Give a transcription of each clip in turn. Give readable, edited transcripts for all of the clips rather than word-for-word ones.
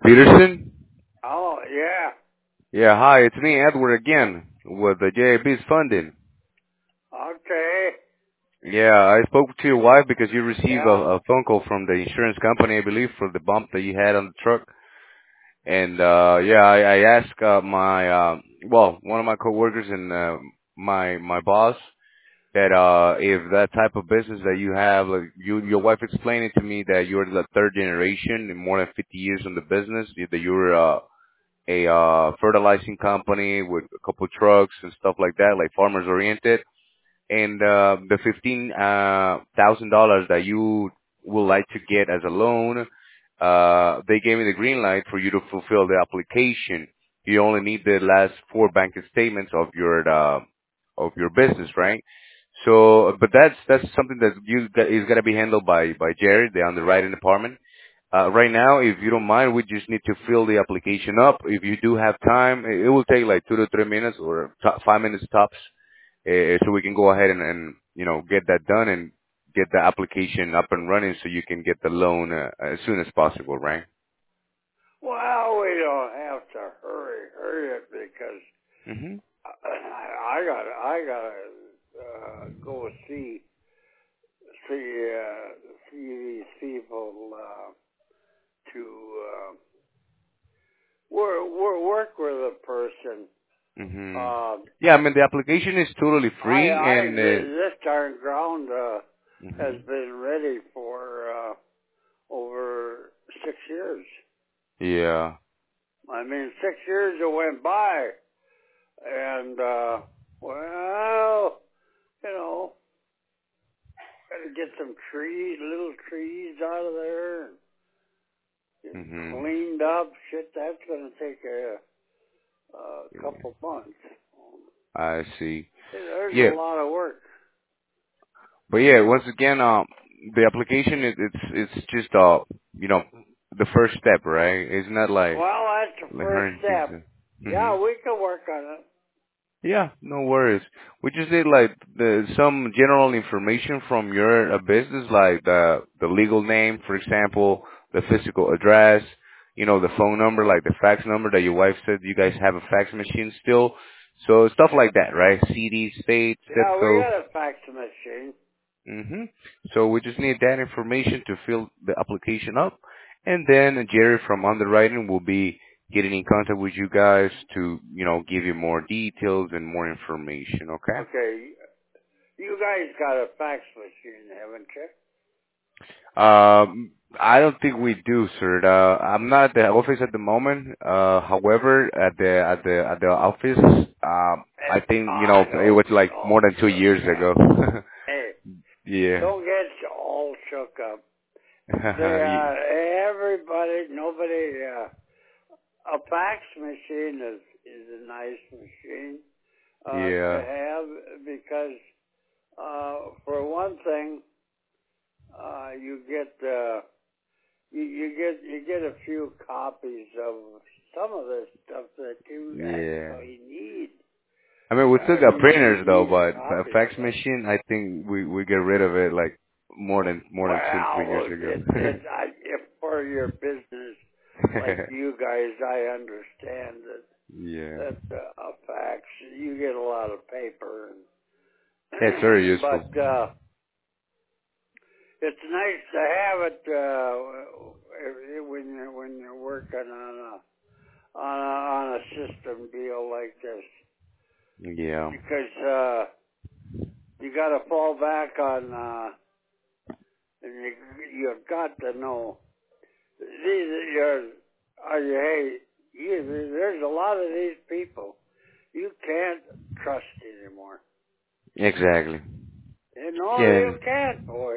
Peterson? Oh, yeah. Yeah, hi, it's me, Edward, again, with the JAB's funding. Okay. Yeah, I spoke to your wife because you received Yeah. a phone call from the insurance company, I believe, for the bump that you had on the truck. And, yeah, I asked, one of my coworkers and, my boss that, if that type of business that you have, like your wife explained it to me that you're the third generation in more than 50 years in the business, that you're, a fertilizing company with a couple trucks and stuff like that, like farmers oriented. And the $15,000 that you would like to get as a loan, they gave me the green light for you to fulfill the application. You only need the last four bank statements of your business, right? So, but that's something that is gonna be handled by Jerry, the underwriting department. Right now, if you don't mind, we just need to fill the application up. If you do have time, it will take like 2 to 3 minutes or 5 minutes tops, so we can go ahead and get that done and get the application up and running so you can get the loan as soon as possible, right? Well, we don't have to hurry it because Mhm. I gotta go see these people to work with a person. Mhm. Yeah, I mean the application is totally free and This darn ground has mhm. been ready for over 6 years. Yeah. I mean, 6 years that went by, and well, you know, gotta get some little trees out of there, and get Mhm. cleaned up. Shit, that's gonna take a Yeah. couple months. I see. There's a Yeah. lot of work. But yeah, once again, the application it's just the first step, right? It's not Well, that's the like first hurting things. step. Mhm. Yeah, we can work on it. Yeah, no worries. We just need like some general information from your business, like the legal name, for example, the physical address, the phone number, like the fax number that your wife said you guys have a fax machine still. So stuff like that, right? CD, state, zip Yeah, we code. got a fax machine. hmm So we just need that information to fill the application up, and then Jerry from underwriting will be getting in contact with you guys to, give you more details and more information. Okay? Okay, you guys got a fax machine, haven't you? I don't think we do, sir. I'm not at the office at the moment. However, at the office, I think I it hope was like so. more than 2 years ago. Hey, Yeah. don't get all shook up. Nobody, a fax machine is a nice machine to Yeah. have because, for one thing, you get you get a few copies of some of the stuff that you Yeah. actually need. I mean, we still got You printers though, need a but a copy fax of it. machine, I think we get rid of it like more than 2 3 years Well, ago. if for your business like you guys, I understand Yeah. that a fax you get a lot of paper, Yeah, it's very useful. but it's nice to have it when you're working on a system deal like this, Yeah. because you got to fall back on and you've got to know there's a lot of these people you can't trust anymore. Exactly. No, Yeah. you can't, boy.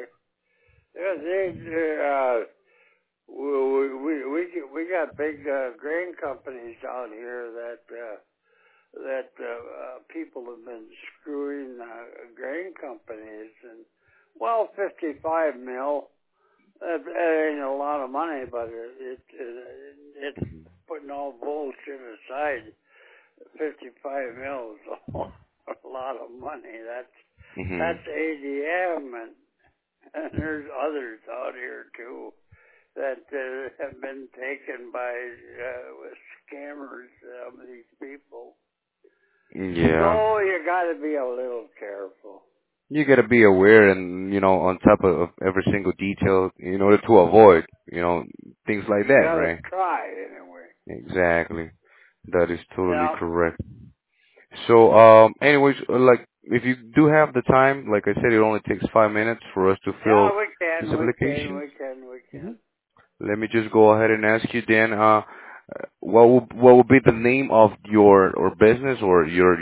We got big grain companies out here that people have been screwing grain companies, and 55 mil. That ain't a lot of money, but it's putting all bullshit aside. 55 mil is a lot of money. Mhm. That's ADM, and there's others out here too. that have been taken by scammers, these people. Yeah. So you got to be a little careful. You got to be aware and, on top of every single detail in order to avoid, things like You that, got to right? try anyway. Exactly. That is totally Yeah. correct. So, anyways, like, if you do have the time, like I said, it only takes 5 minutes for us to Yeah, fill we this can, we can, application. we can, we hmm can. Let me just go ahead and ask you, Dan, what will be the name of your or business or your,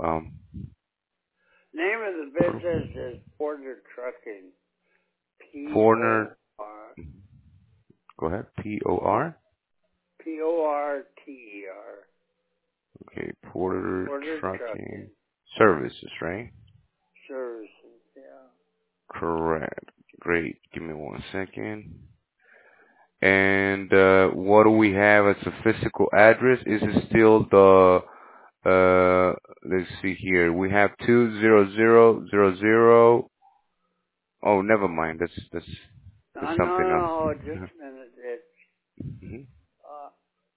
Name of the business is Porter Trucking. foreigner, P-O-R, go ahead, P-O-R? P-O-R-T-E-R. Okay, Porter Porter Trucking Trucking Services, right? Services, yeah. Correct. Great. Give me 1 second. And what do we have as a physical address? Is it still the let's see here. We have 20000. Oh, never mind. That's No, something else. no, just a minute. hmm Uh,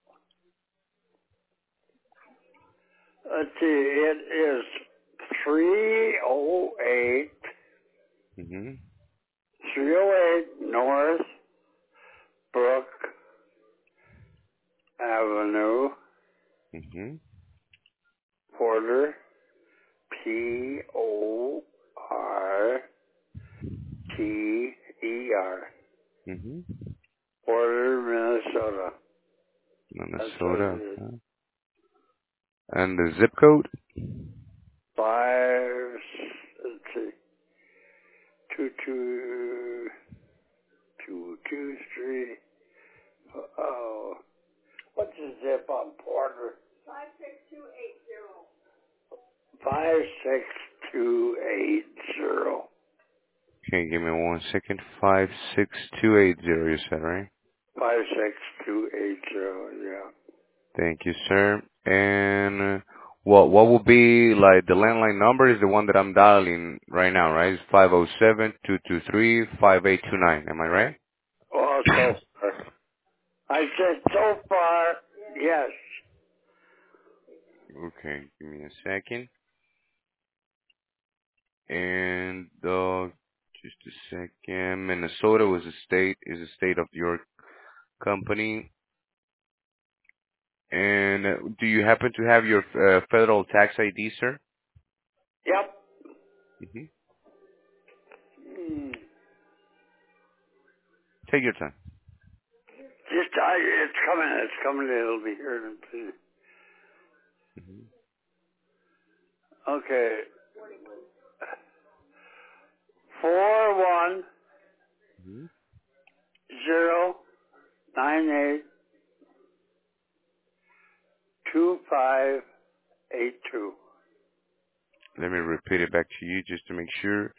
let's see, it is 308, hmm 308 North Brook Avenue, hmm Porter, Porter, hmm Porter, Minnesota. That's what Minnesota. it is. Okay. And the zip code? Let's see, 22223. Oh, what's the zip on Porter? 56280. Okay, give me 1 second. 56280. You said, right? 56280, yeah. Thank you, sir. And what will be like the landline number is the one that I'm dialing right now, right? It's 507-223-5829. Am I right? Oh, so far. I said so far, yes. Okay, give me a second. And just a second. Minnesota is a state of your company. And do you happen to have your federal tax ID, sir? Yep. hmm Hmm. Take your time. It's coming, it'll be here in a minute. hmm Okay. 41098 hmm 2582. Let me repeat it back to you just to make sure.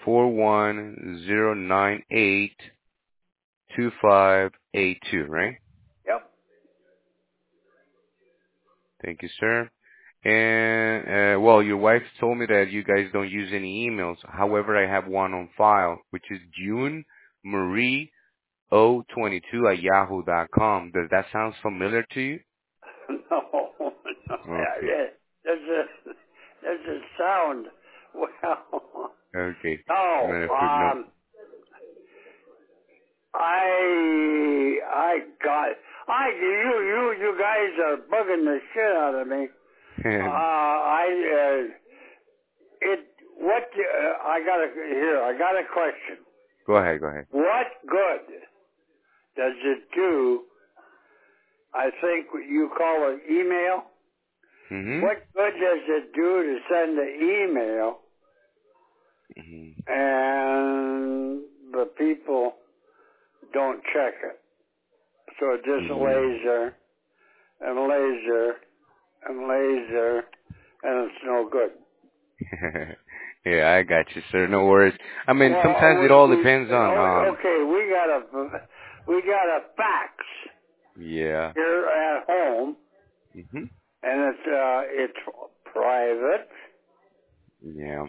410982582, right? Yep. Thank you, sir. And well, your wife told me that you guys don't use any emails. However, I have one on file, which is June Marie 022 at yahoo.com. Does that sound familiar to you? No, no. Okay. Does it sound well? Okay. I'm No. gonna put no. I got. You guys are bugging the shit out of me. I got a question. Go ahead. Go ahead. What good does it do? I think you call it email. Mhm. What good does it do to send an email Mhm. and the people don't check it? So it just Mhm. lays there and lays there and lays there, and it's no good. Yeah, I got you, sir. No worries. I mean, Well, sometimes it all depends on okay, we got a fax yeah. here at home, Mhm. and it's private, Yeah.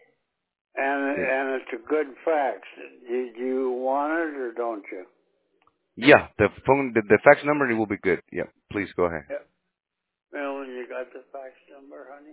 and Yeah. it's a good fax. Do you want it or don't you? Yeah, the fax number will be good. Yeah, please go ahead. Yeah. Marilyn, you got the fax number, honey?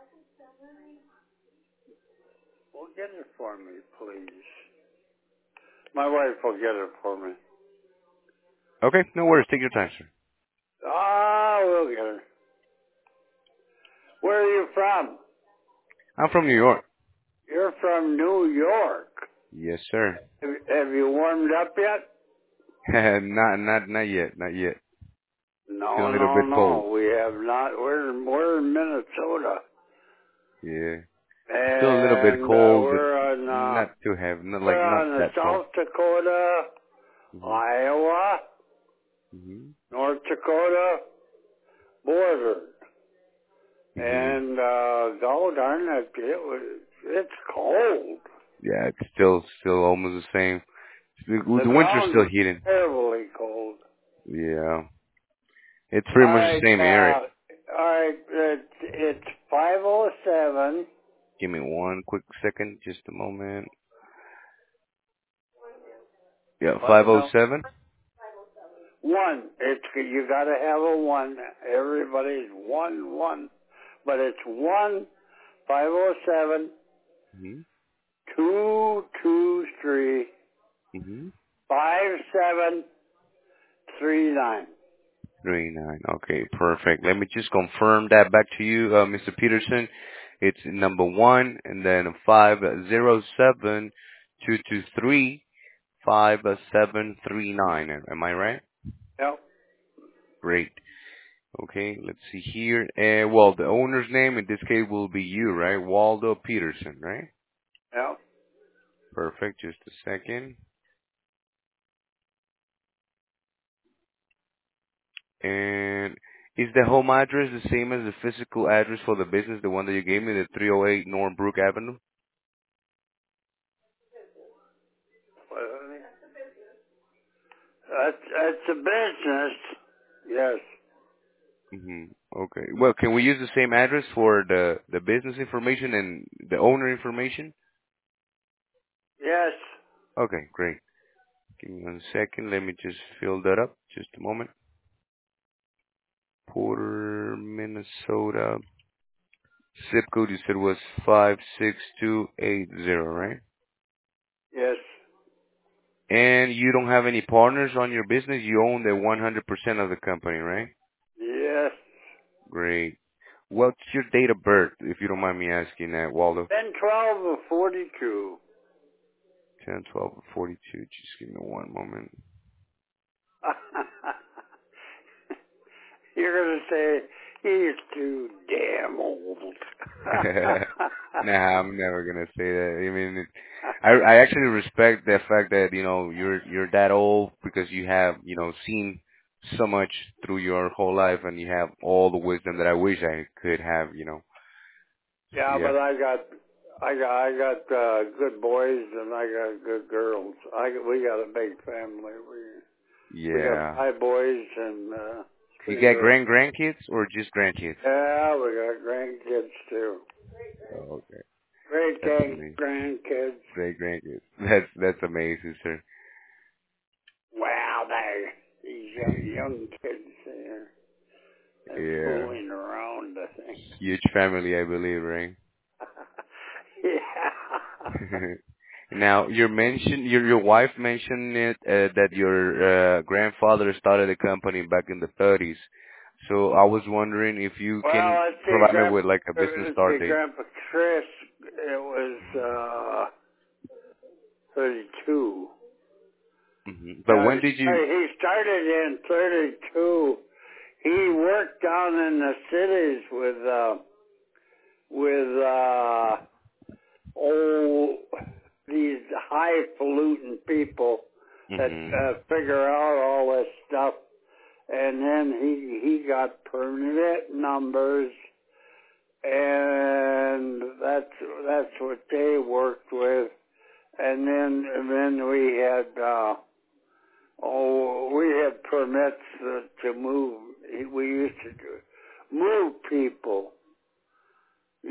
Well, get it for me, please. My wife will get it for me. Okay, no worries. Take your time, sir. Ah, we'll get it. Where are you from? I'm from New York. You're from New York. Yes, sir. Have you warmed up yet? Not yet, not yet. Still No, a little no, bit cold. no. We have not. We're in Minnesota, Yeah, still a little bit and cold, but we're on not too heavy, not the that cold. South Dakota, Mhm. Iowa, Mhm. North Dakota border, Mhm. and go darn it, it's cold. Yeah, it's still almost the same. The The winter's ground still is heating. terribly cold. Yeah, it's All pretty much right, the same area. all right. It's 507. Give me one quick second, just a moment. Yeah, What? No. 507. One. It's you got to have a one. Everybody's one, but it's 507 Mhm. 223 Mhm. 5739. 39. Okay, perfect. Let me just confirm that back to you, Mr. Peterson. It's number one, and then 507-223-5739. Am I right? Yep. Great. Okay, let's see here. Well, the owner's name in this case will be you, right? Waldo Peterson, right? Yep. Perfect. Just a second. And is the home address the same as the physical address for the business, the one that you gave me, the 308 Northbrook Avenue? That's a business. Yes. Hmm. Okay. Well, can we use the same address for the business information and the owner information? Yes. Okay, great. Give me 1 second. Let me just fill that up. Just a moment. Porter, Minnesota. Zip code you said was 56280, right? Yes. And you don't have any partners on your business. You own the 100% of the company, right? Yes. Great. What's your date of birth, if you don't mind me asking that, Waldo? 1012 of 42. 10, 12, 42. Just give me one moment. You're gonna say he's too damn old. Nah, I'm never gonna say that. I mean, I actually respect the fact that you're that old because you have seen so much through your whole life and you have all the wisdom that I wish I could have. Yeah, Yeah, but I got good boys and I got good girls. We got a big family. We got yeah. 5 boys and You 3 got girls. grandkids or just grandkids? Yeah, we got grandkids too. Oh, okay, Great that's gang amazing. grandkids. Great grandkids. That's amazing, sir. Wow, these young kids there. They're Yeah, fooling around, I think. huge family, I believe, right? Yeah. Now, your wife mentioned it that your grandfather started a company back in the 30s. So I was wondering if you can Well, provide me with like a business let's start see, date. Grandpa Chris, it was 32. But when did you? He started in 32. He worked down in the cities with oh, these highfalutin people that Hmm. figure out all this stuff. And then he got permanent numbers, and that's what they worked with. And then we had we had permits to move. We used to move people,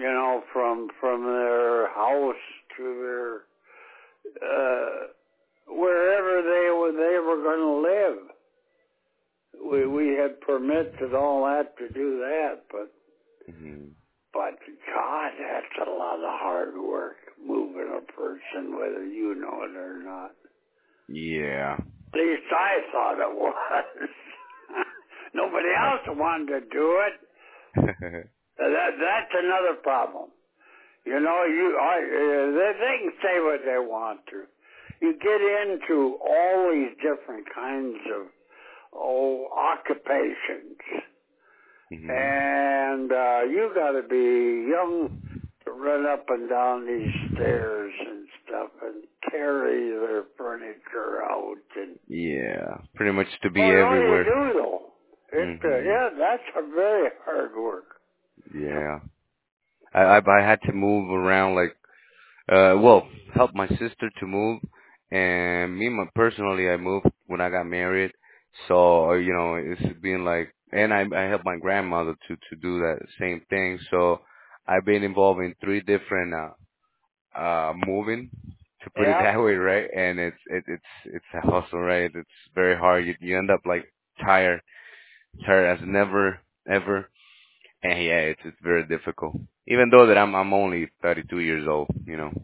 from their house to their wherever they were going to live. We had permits and all that to do that, Mm-hmm. but God, that's a lot of hard work moving a person, whether you know it or not. Yeah. At least I thought it was. Nobody else wanted to do it. That's another problem. You know, they can say what they want to. You get into all these different kinds of occupations, Mm-hmm. and you got to be young to run up and down these stairs and stuff and carry their furniture out. And Yeah. Pretty much to be oh no, you everywhere. do though. Mm-hmm. Yeah, that's a very hard work. Yeah. I had to move around like well, help my sister to move, and personally, I moved when I got married. So it's been like, and I helped my grandmother to do that same thing. So I've been involved in three different moving, to put it Yeah. that way, right? And it's a hustle, right? It's very hard. You end up like tired, tired as never ever. And yeah, it's very difficult. Even though that I'm only 32 years old, you know.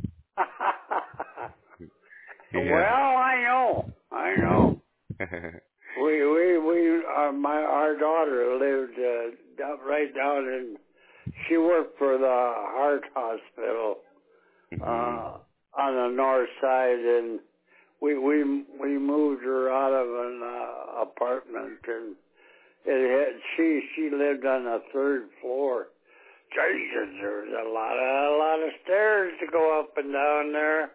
Well, Yeah. I know. Our daughter lived right down in. She worked for the heart hospital Mhm. on the north side, and we moved her out of an apartment, and she lived on the third floor. Jesus, there's a lot of stairs to go up and down there.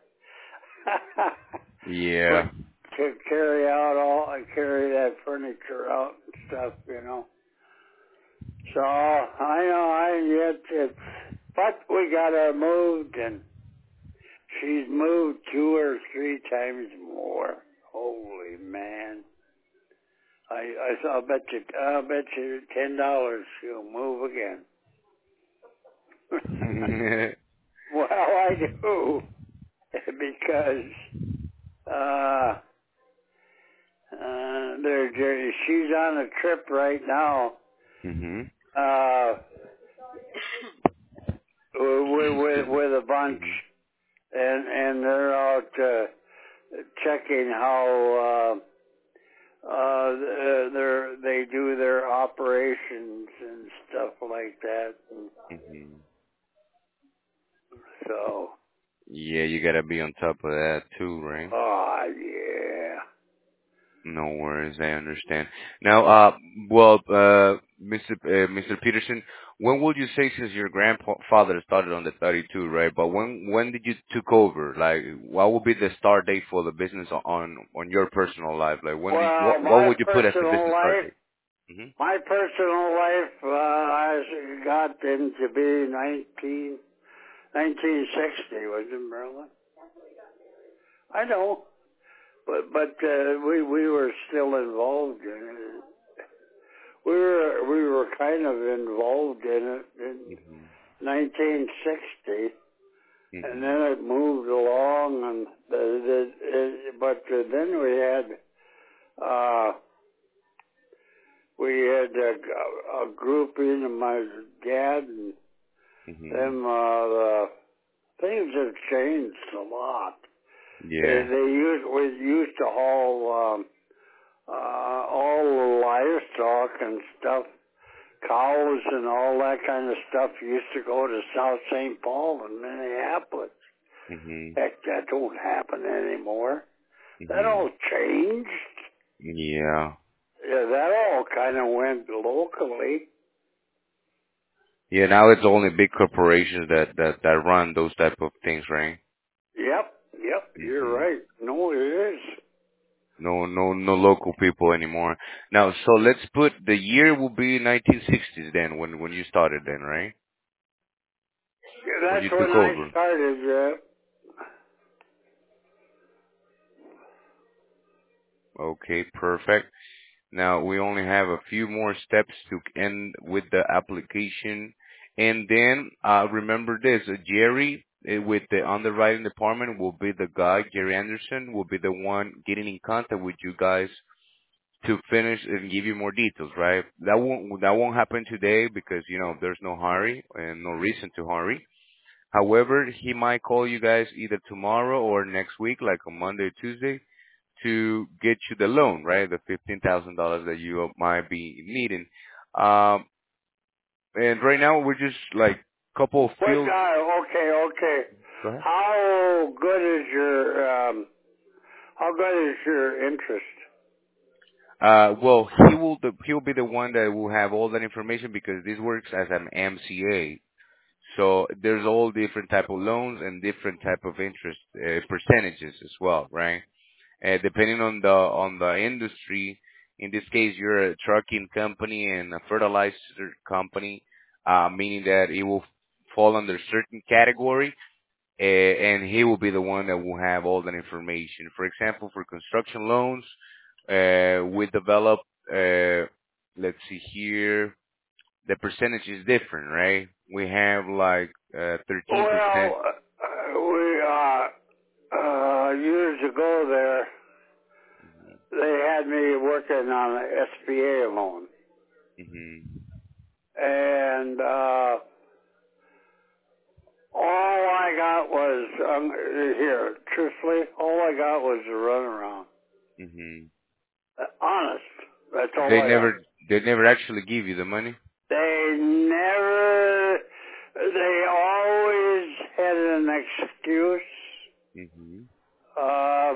But Yeah. to carry that furniture out and stuff, you know. So I know but we got her moved, and she's moved 2 or 3 times more. Holy man! I'll bet you $10 she'll move again. Well, I do because uh, she's on a trip right now Mhm. uh, with a bunch, Mhm. and they're out checking how they do their operations and stuff like that. And Mhm. so, Yeah, you gotta be on top of that too, right? oh yeah. No worries, I understand. Now, well, Mr. Peterson, when would you say, since your grandfather started on the 32, right? But when did you took over? Like, what would be the start date for the business on your personal life? Like, Well, what would you put as the business start date? my personal life, I got into be 1960, was it, Merlin? I know, but we were still involved in it. We were kind of involved in it in Mhm. 1960, and Mhm. then it moved along, and but then uh, we had a grouping of my dad and Mhm. them. The things have changed a lot. Yeah. We used to haul all the livestock and stuff, cows and all that kind of stuff used to go to South St. Paul and Minneapolis. Mhm. Heck, that don't happen anymore. That Mhm. all changed. Yeah. Yeah, that all kind of went locally. Yeah. Now it's only big corporations that run those type of things, right? Yep, you're Mhm. right. No, it is. No local people anymore. Now, so let's put the year will be 1960s then, when you started then, right? Yeah, When that's you when took I over. started. Okay, perfect. Now we only have a few more steps to end with the application, and then remember this, Jerry. with the underwriting department will be the guy, Gary Anderson, will be the one getting in contact with you guys to finish and give you more details, right? That won't happen today because there's no hurry and no reason to hurry. However, he might call you guys either tomorrow or next week, like on Monday or Tuesday, to get you the loan, right? The $15,000 that you might be needing. Um, and right now we're just like couple of What? field. Okay. Go ahead. How good is your interest? Well, he will be the one that will have all that information because this works as an MCA. So there's all different type of loans and different type of interest percentages as well, right? Depending on the industry. In this case, you're a trucking company and a fertilizer company, meaning that it will fall under certain category, and he will be the one that will have all that information. For example, for construction loans, we develop, let's see here, the percentage is different, right? We have like 13%. Well, we years ago there, they had me working on an SBA loan, Hmm. and all I got was here. Truthfully, all I got was a runaround. Hmm. Honest, that's all They I got. never actually give you the money. They never. They always had an excuse. Hmm. Uh,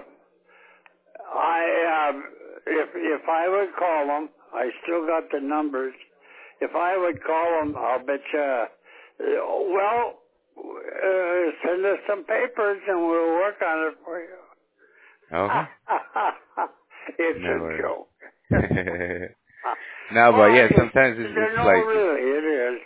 if I would call them, I still got the numbers. If I would call them, I'll bet you. Well, send us some papers and we'll work on it for you. Okay. It's No a worries. joke. No, but Well, yeah, sometimes it's no, like. really, it is.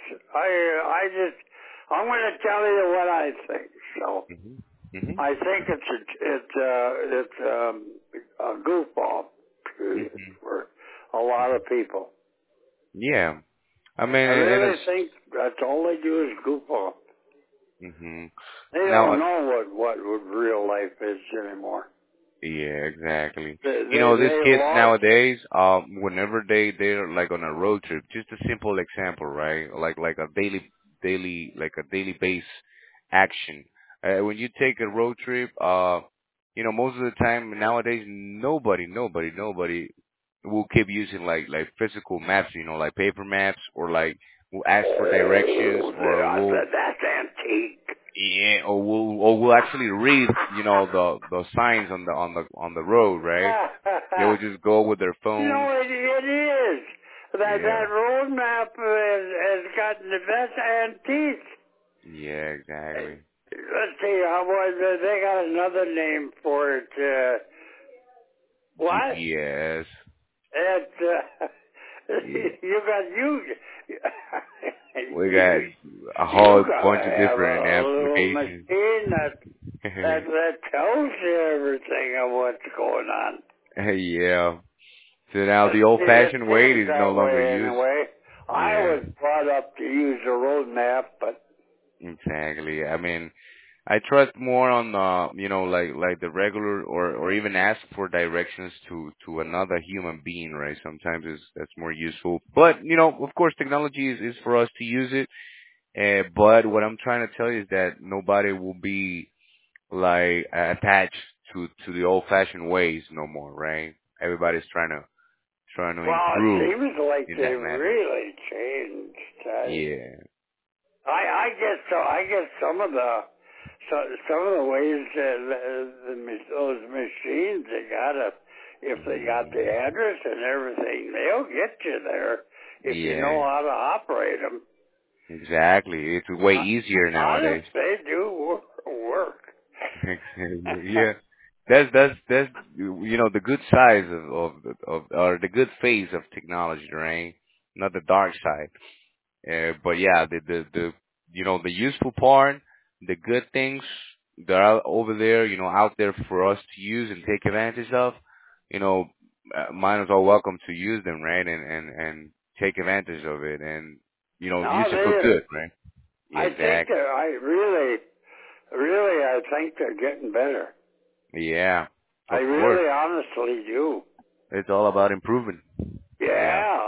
I'm going to tell you what I think. So, Hmm. Hmm. I think it's a goofball Hmm. for a lot of people. Yeah, I mean, I and really it's. think that's all they do is goof off. Hmm. They Now, don't know what real life is anymore. yeah, exactly. These They kids lost. nowadays, whenever they're like on a road trip, just a simple example, right? Like a daily base action. When you take a road trip, most of the time nowadays nobody will keep using like physical maps, like paper maps or like will ask for directions Oh, or will. that's antique. Yeah, or we'll actually read, the signs on the road, right? They will just go with their phones. It is. That Yeah, road map has gotten the best antiques. yeah, exactly. Let's see, they got another name for it. What? GPS. It, Yeah, you got you. we got a You whole bunch gotta of have different a little applications. machine that tells you everything of what's going on. Yeah. So now the It old-fashioned way seems is no that longer way used. anyway. I Yeah, was brought up to use a road map, but exactly. I mean, I trust more on like the regular or even ask for directions to another human being, right? Sometimes that's more useful. But of course, technology is for us to use it. But what I'm trying to tell you is that nobody will be like attached to the old-fashioned ways no more, right? Everybody's trying to well, it improve seems like in they that matter. really changed. Yeah. I guess so. I guess some of the ways those machines they got if they got the Hmm. address and everything, they'll get you there if you Yeah. know how to operate them. Exactly. It's way easier Honest, nowadays. they do work. Yeah, that's the good size of or the good phase of technology, right? Not the dark side. But yeah, the useful part, the good things that are over there, out there for us to use and take advantage of, you know, might as well welcome to use them, right? And take advantage of it and use Now it for they, good, right? Yeah, I think exactly. that I really think they're getting better. Yeah, I of course. really honestly do. It's all about improving. Yeah. Yeah,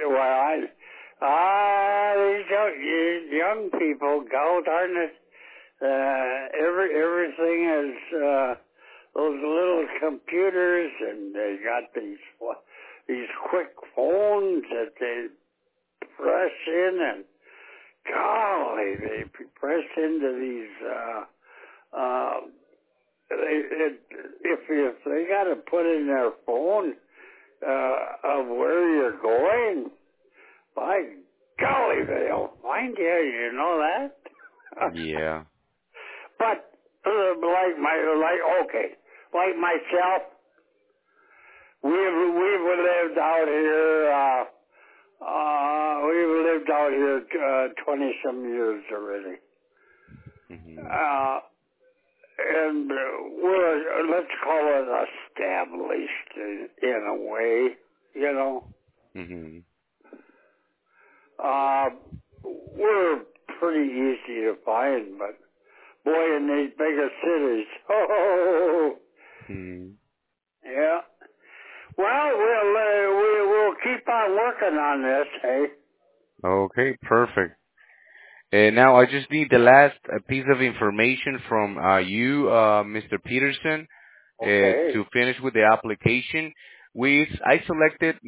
these young people, God darn it, everything is, those little computers, and they got these quick phones that they press in, and golly, they press into these, if they got to put in their phone, of where you're going, by golly, they'll find you. You know that. Yeah. But like myself, we've lived out here. We've lived out here 20 some years already. Mhm. And we're, let's call it established in a way, you know. Mhm. We're pretty easy to find, but boy, in these bigger cities, oh, Mhm. yeah. Well, we'll keep on working on this, hey? Okay, perfect. And now I just need the last piece of information from you, Mr. Peterson, Okay. to finish with the application. I selected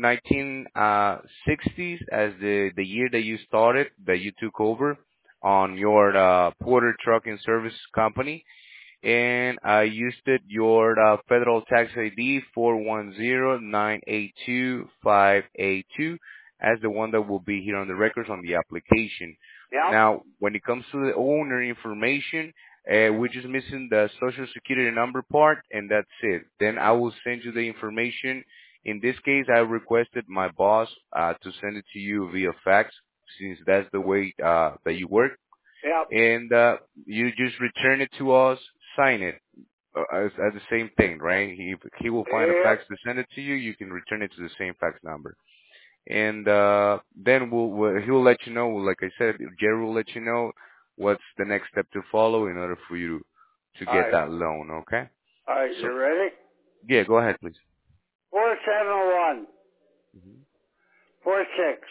1960s as the year that you started, that you took over on your Porter Trucking Service Company, and I used your federal tax ID 410982582 as the one that will be here on the records on the application. Yep. Now, when it comes to the owner information, we're just missing the social security number part, and that's it. Then I will send you the information. In this case, I requested my boss to send it to you via fax, since that's the way that you work, Yep. and you just return it to us, sign it as the same thing, right? He will find a fax Yep. to send it to you. You can return it to the same fax number, and then he'll let you know. Like I said, Jerry will let you know what's the next step to follow in order for you to All get right. that loan. Okay? All right. So You ready? yeah, go ahead, please. 471 Hmm. 46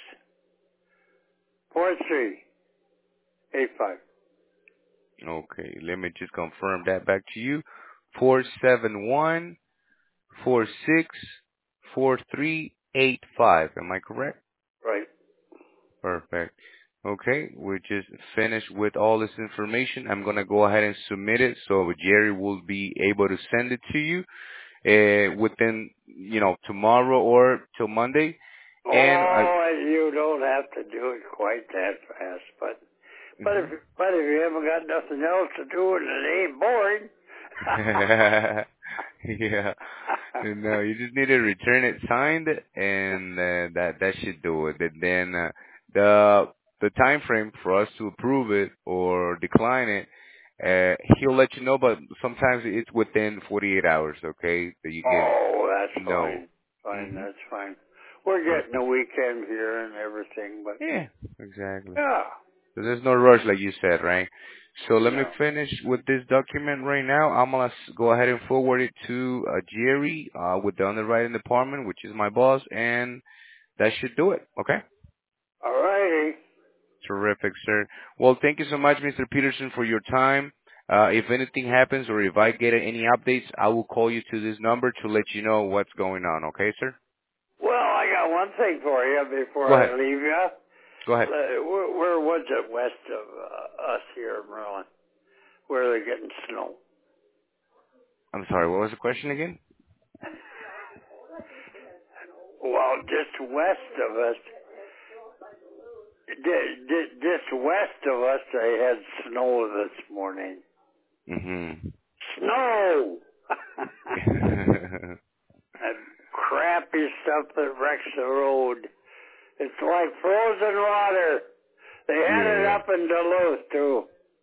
43 85. Okay, let me just confirm that back to you. 471-46-4385. Am I correct? Right. Perfect. Okay, we're just finished with all this information. I'm gonna go ahead and submit it so Jerry will be able to send it to you within, tomorrow or till Monday. And Oh, you don't have to do it quite that fast, but mhm. if you haven't got nothing else to do and it ain't boring. Yeah. No, you just need to return it signed, and that should do it. And then the time frame for us to approve it or decline it, he'll let you know. But sometimes it's within 48 hours. Okay, that you can Oh, that's know. fine. Fine, Mhm. that's fine. We're getting Perfect. a weekend here and everything, but Yeah. Exactly. yeah, So there's no rush, like you said, right? So let me no. finish with this document right now. I'm gonna go ahead and forward it to Jerry with the underwriting department, which is my boss, and that should do it. Okay? All righty. Terrific, sir. Well, thank you so much, Mr. Peterson, for your time. If anything happens or if I get any updates, I will call you to this number to let you know what's going on. Okay, sir? Well, I got one thing for you before Go I ahead. leave you. Go ahead. Where was it west of us here in Maryland? Where they're getting snow? I'm sorry. What was the question again? Well, just west of us, just west of us, they had snow this morning. Mhm. Snow! That crappy stuff that wrecks the road. It's like frozen water. They had it Yeah. up in Duluth, too.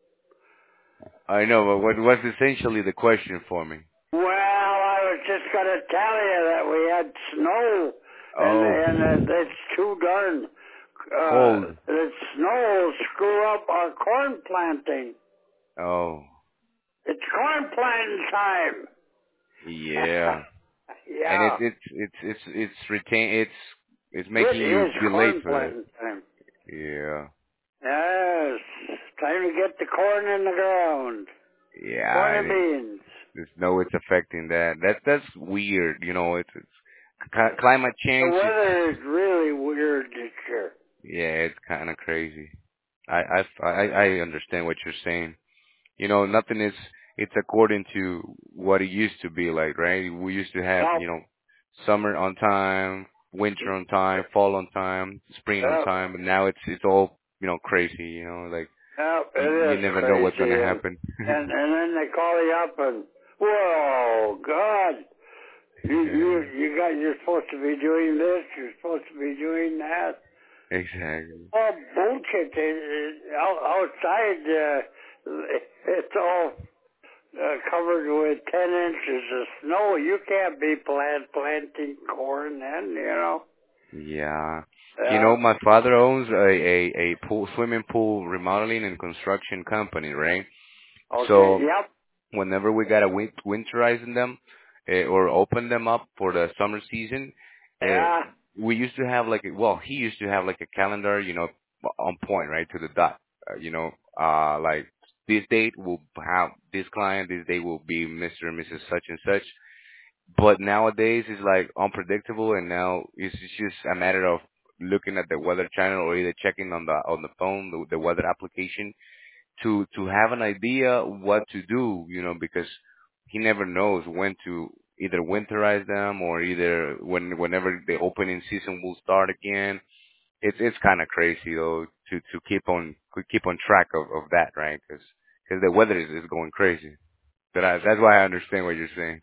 I know, but what was essentially the question for me? Well, I was just going to tell you that we had snow, Oh, and it's too darn, cold. that snow will screw up our corn planting. Oh. It's corn planting time. Yeah. And Yeah, it's it making you is be late corn for that. planting time. Yeah. Yes, time to get the corn in the ground. Corn Yeah, and beans. there's no it's affecting that. That's weird, it's climate The change. weather is really weird this year. Yeah, it's kind of crazy. I understand what you're saying. Nothing is it's according to what it used to be like, right? We used to have, Yep, summer on time, winter on time, fall on time, spring on yep, time, but now it's all, crazy, like yep, you it is never know what's gonna crazy. And, happen. and, and then they call you up and, whoa, God, you're supposed to be doing this, you're supposed to be doing that. Exactly. All bullshit. Outside, it's all covered with 10 inches of snow. You can't be planting corn then, Yeah. Yeah. My father owns a swimming pool remodeling and construction company, right? Okay. So Yep. whenever we gotta winterize them or open them up for the summer season, uh, Yeah. we used to have he used to have like a calendar, on point, right, to the dot. Like this date will have this client, this date will be Mr. and Mrs. Such and such. But nowadays it's like unpredictable, and now it's just a matter of looking at the weather channel or either checking on the phone the weather application to have an idea what to do, because he never knows when to either winterize them or either whenever the opening season will start again. It's kind of crazy though to keep on track of that, right? Because the weather is going crazy. That's why I understand what you're saying.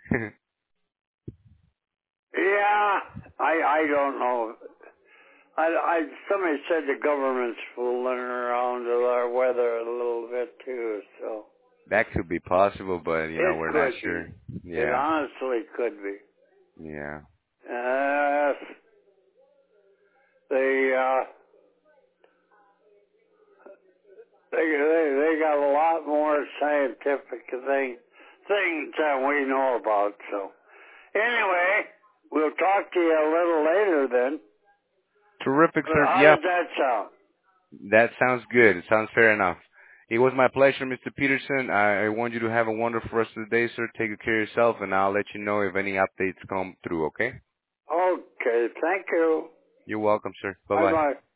Yeah. I don't know. Somebody said the government's fooling around with our weather a little bit too, so. That could be possible, but It we're not could be. sure. It Yeah, honestly could be. yeah. Uh, they, uh, they got a lot more scientific things than we know about. So anyway, we'll talk to you a little later then. Terrific, sir. How Yeah, does that sound? that sounds good. It sounds fair enough. It was my pleasure, Mr. Peterson. I want you to have a wonderful rest of the day, sir. Take good care of yourself, and I'll let you know if any updates come through, okay? Okay, thank you. You're welcome, sir. Bye Bye-bye. bye.